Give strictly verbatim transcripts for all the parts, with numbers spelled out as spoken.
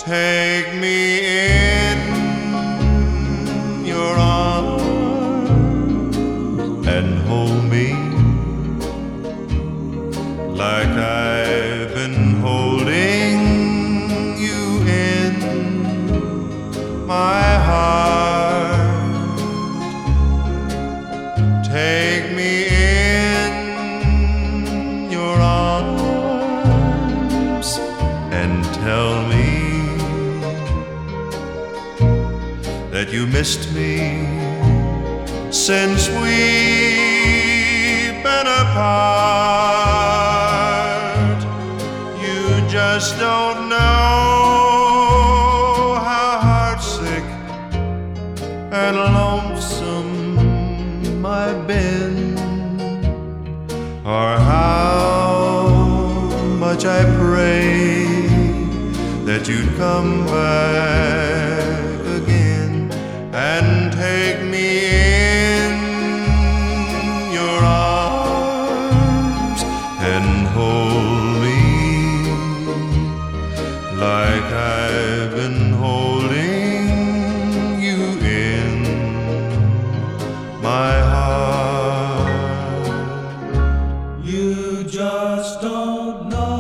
Take me in your arms and hold me like I've been holding you in my heart. Take me in your arms and tell me that you missed me since we've been apart. You just don't know how heartsick and lonesome I've been, or how much I pray that you'd come back again and take me in your arms and hold me like I've been holding you in my heart. You just don't know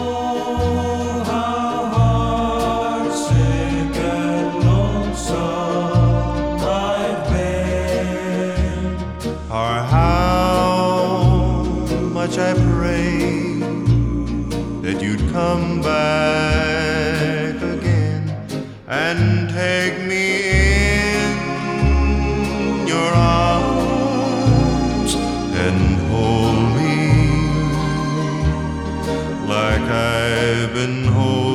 or how much I pray that you'd come back again and take me in your arms and hold me like I've been holding